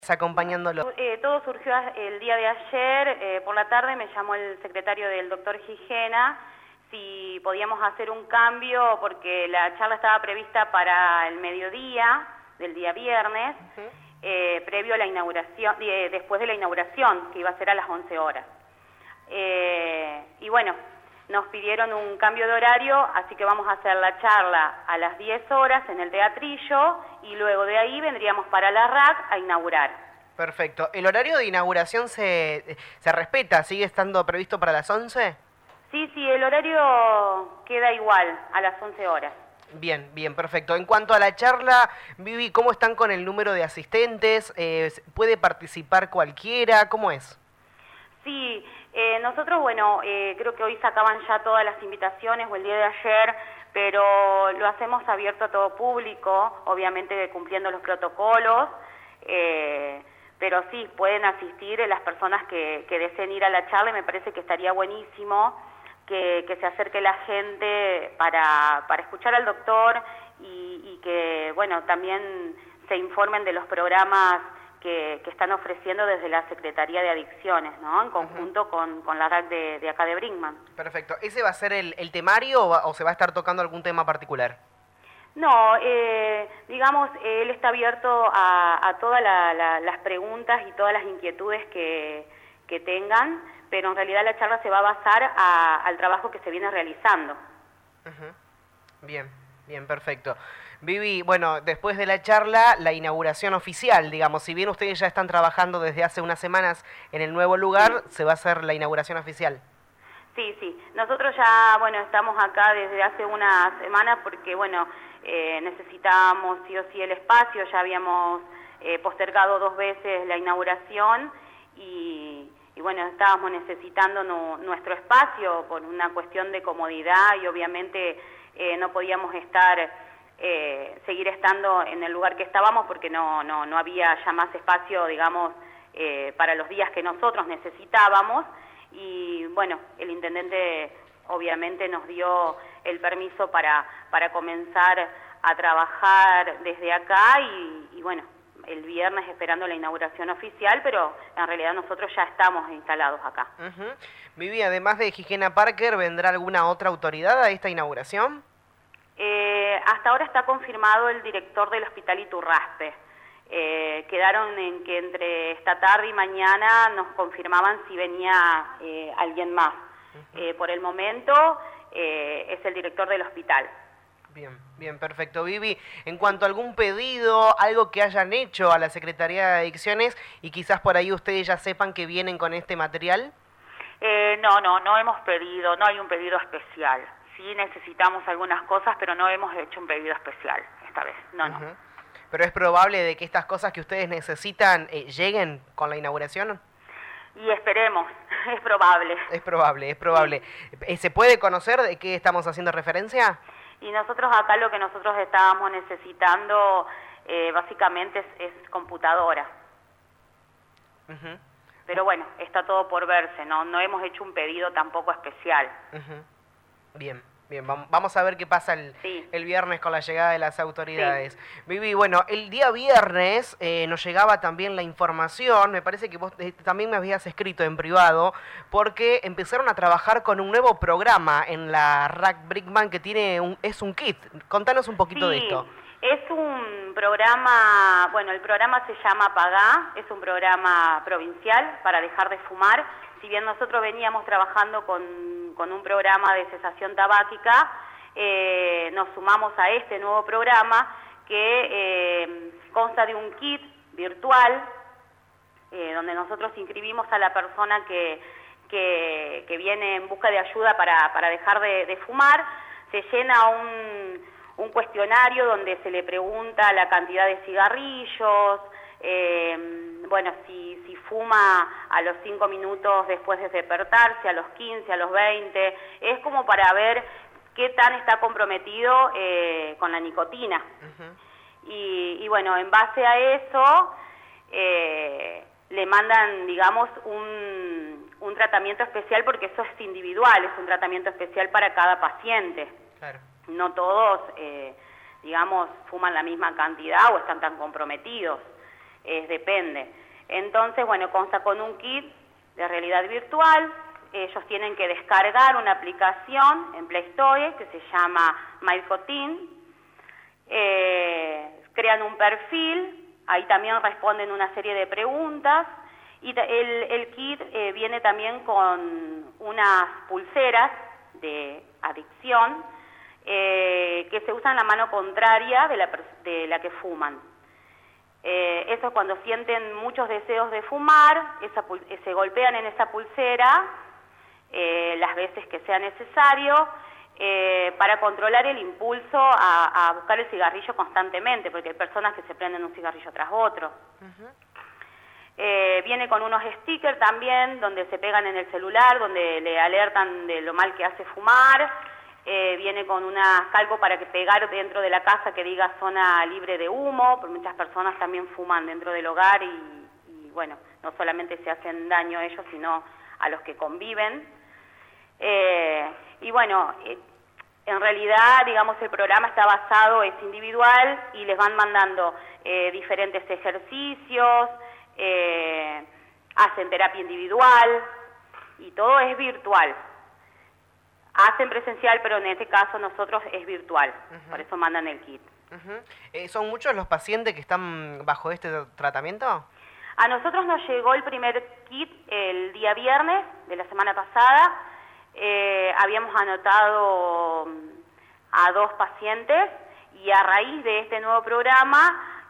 Acompañándolo. Todo surgió el día de ayer, por la tarde me llamó el secretario del doctor Gijena si podíamos hacer un cambio porque la charla estaba prevista para el mediodía del día viernes, previo a la inauguración, después de la inauguración, que iba a ser a las 11 horas. Y bueno, nos pidieron un cambio de horario, así que vamos a hacer la charla a las 10 horas en el Teatrillo y luego de ahí vendríamos para la RAC a inaugurar. Perfecto. ¿El horario de inauguración se respeta? ¿Sigue estando previsto para las 11? Sí, el horario queda igual, a las 11 horas. Bien, perfecto. En cuanto a la charla, Vivi, ¿cómo están con el número de asistentes? ¿Puede participar cualquiera? ¿Cómo es? Sí, nosotros, bueno, creo que hoy sacaban ya todas las invitaciones o el día de ayer, pero lo hacemos abierto a todo público, obviamente cumpliendo los protocolos, pero sí, pueden asistir las personas que deseen ir a la charla y me parece que estaría buenísimo que se acerque la gente para escuchar al doctor y que, bueno, también se informen de los programas que están ofreciendo desde la Secretaría de Adicciones, ¿no? En conjunto con la RAC de acá de Brinkman. Perfecto. ¿Ese va a ser el temario o se va a estar tocando algún tema particular? No, digamos, él está abierto a todas las preguntas y todas las inquietudes que tengan, pero en realidad la charla se va a basar al trabajo que se viene realizando. Bien, perfecto. Vivi, bueno, después de la charla, la inauguración oficial, digamos, si bien ustedes ya están trabajando desde hace unas semanas en el nuevo lugar, se va a hacer la inauguración oficial. Sí, nosotros ya, bueno, estamos acá desde hace una semana porque, bueno, necesitábamos sí o sí el espacio, ya habíamos postergado 2 veces la inauguración y bueno, estábamos necesitando nuestro espacio por una cuestión de comodidad y obviamente no podíamos seguir estando en el lugar que estábamos porque no había ya más espacio, digamos, para los días que nosotros necesitábamos y bueno, el intendente obviamente nos dio el permiso para comenzar a trabajar desde acá y bueno, el viernes esperando la inauguración oficial, pero en realidad nosotros ya estamos instalados acá. Vivi, además de Gijena Parker, ¿vendrá alguna otra autoridad a esta inauguración? Hasta ahora está confirmado el director del Hospital Iturraspe. Quedaron en que entre esta tarde y mañana nos confirmaban si venía alguien más. Por el momento es el director del hospital. Bien, perfecto. Vivi, en cuanto a algún pedido, algo que hayan hecho a la Secretaría de Adicciones y quizás por ahí ustedes ya sepan que vienen con este material. No hemos pedido, no hay un pedido especial. Sí necesitamos algunas cosas, pero no hemos hecho un pedido especial esta vez, no. ¿Pero es probable de que estas cosas que ustedes necesitan lleguen con la inauguración? Y esperemos, es probable. Es probable. Sí. ¿Se puede conocer de qué estamos haciendo referencia? Y nosotros acá lo que nosotros estábamos necesitando básicamente es computadora. Pero bueno, está todo por verse, no hemos hecho un pedido tampoco especial. Bien, vamos a ver qué pasa el viernes con la llegada de las autoridades. Sí. Vivi, bueno, el día viernes nos llegaba también la información, me parece que vos también me habías escrito en privado, porque empezaron a trabajar con un nuevo programa en la RAC Brinkman que es un kit. Contanos un poquito de esto. Es un programa, bueno, el programa se llama Pagá, es un programa provincial para dejar de fumar. Si bien nosotros veníamos trabajando con un programa de cesación tabáquica, nos sumamos a este nuevo programa que consta de un kit virtual donde nosotros inscribimos a la persona que viene en busca de ayuda para dejar de fumar. Se llena un cuestionario donde se le pregunta la cantidad de cigarrillos, bueno, si fuma a los 5 minutos después de despertarse, a los 15, a los 20, es como para ver qué tan está comprometido con la nicotina. Y bueno, en base a eso le mandan, digamos, un tratamiento especial porque eso es individual, es un tratamiento especial para cada paciente. Claro. No todos, digamos, fuman la misma cantidad o están tan comprometidos. depende. Entonces, bueno, consta con un kit de realidad virtual. Ellos tienen que descargar una aplicación en Play Store que se llama MyCotin. Crean un perfil, ahí también responden una serie de preguntas. Y el kit viene también con unas pulseras de adicción que se usan en la mano contraria de la que fuman. Eso cuando sienten muchos deseos de fumar, se golpean en esa pulsera las veces que sea necesario para controlar el impulso a buscar el cigarrillo constantemente, porque hay personas que se prenden un cigarrillo tras otro. Viene con unos stickers también, donde se pegan en el celular, donde le alertan de lo mal que hace fumar. Viene con una calco para pegar dentro de la casa que diga zona libre de humo, porque muchas personas también fuman dentro del hogar y bueno, no solamente se hacen daño a ellos, sino a los que conviven. Y bueno, en realidad, digamos, el programa está basado, es individual, y les van mandando diferentes ejercicios, hacen terapia individual, y todo es virtual. Hacen presencial, pero en este caso nosotros es virtual, por eso mandan el kit. ¿Son muchos los pacientes que están bajo este tratamiento? A nosotros nos llegó el primer kit el día viernes de la semana pasada. Habíamos anotado a 2 pacientes y a raíz de este nuevo programa,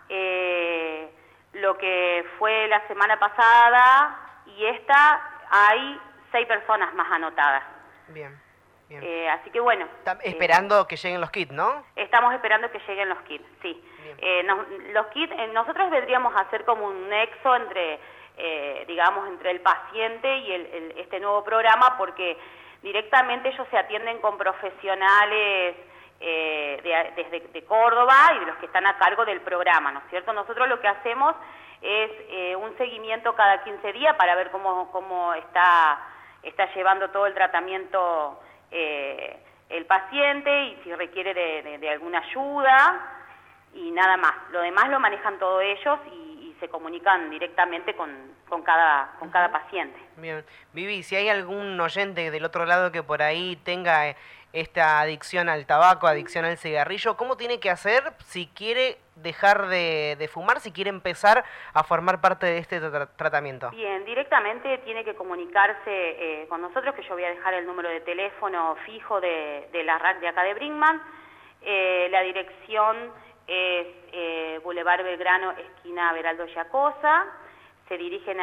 lo que fue la semana pasada y esta, hay 6 personas más anotadas. Bien. Así que bueno. Están esperando que lleguen los kits, ¿no? Estamos esperando que lleguen los kits, sí. Los kits, nosotros vendríamos a hacer como un nexo entre, digamos, entre el paciente y este nuevo programa, porque directamente ellos se atienden con profesionales de Córdoba y de los que están a cargo del programa, ¿no es cierto? Nosotros lo que hacemos es un seguimiento cada 15 días para ver cómo está llevando todo el tratamiento el paciente y si requiere de alguna ayuda y nada más. Lo demás lo manejan todos ellos y se comunican directamente con cada paciente. Bien. Vivi, si hay algún oyente del otro lado que por ahí tenga esta adicción al tabaco, adicción al cigarrillo, ¿cómo tiene que hacer si quiere dejar de fumar, si quiere empezar a formar parte de este tratamiento? Bien, directamente tiene que comunicarse con nosotros, que yo voy a dejar el número de teléfono fijo de la RAC de acá de Brinkmann. La dirección es Boulevard Belgrano, esquina Beraldo Yacosa. Se dirigen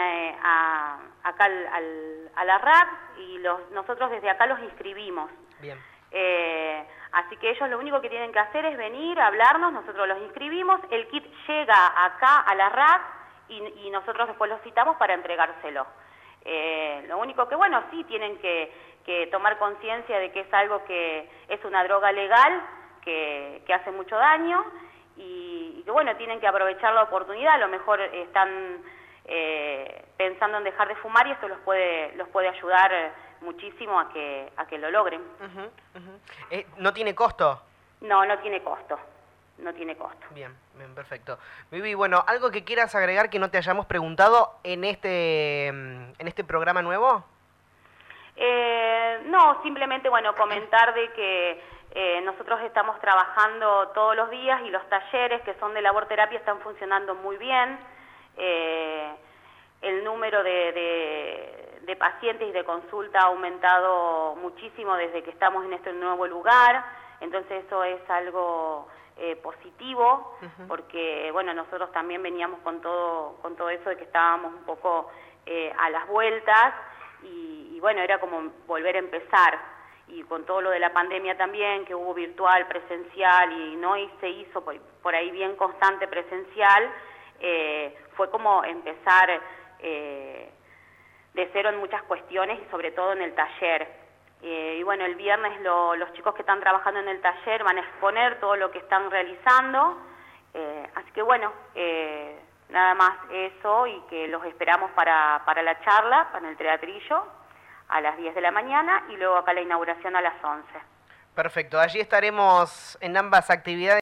acá a la RAC y nosotros desde acá los inscribimos. Bien. Así que ellos lo único que tienen que hacer es venir, hablarnos, nosotros los inscribimos, el kit llega acá a la RAC y nosotros después los citamos para entregárselo. Lo único que, bueno, sí tienen que tomar conciencia de que es algo que es una droga legal, que hace mucho daño y que, bueno, tienen que aprovechar la oportunidad. A lo mejor están pensando en dejar de fumar y esto los puede ayudar muchísimo a que lo logren. ¿No tiene costo? No, no tiene costo. No tiene costo. Bien, perfecto. Vivi, bueno, ¿algo que quieras agregar que no te hayamos preguntado en este programa nuevo? No, simplemente, bueno, comentar de que nosotros estamos trabajando todos los días y los talleres que son de laborterapia están funcionando muy bien. El número de pacientes y de consulta ha aumentado muchísimo desde que estamos en este nuevo lugar, entonces eso es algo positivo, porque bueno, nosotros también veníamos con todo eso de que estábamos un poco a las vueltas y bueno, era como volver a empezar, y con todo lo de la pandemia también, que hubo virtual, presencial y se hizo por ahí bien constante presencial, fue como empezar de cero en muchas cuestiones y sobre todo en el taller. Y bueno, el viernes los chicos que están trabajando en el taller van a exponer todo lo que están realizando, así que bueno, nada más eso, y que los esperamos para la charla, para el teatrillo, a las 10 de la mañana y luego acá la inauguración a las 11. Perfecto, allí estaremos en ambas actividades.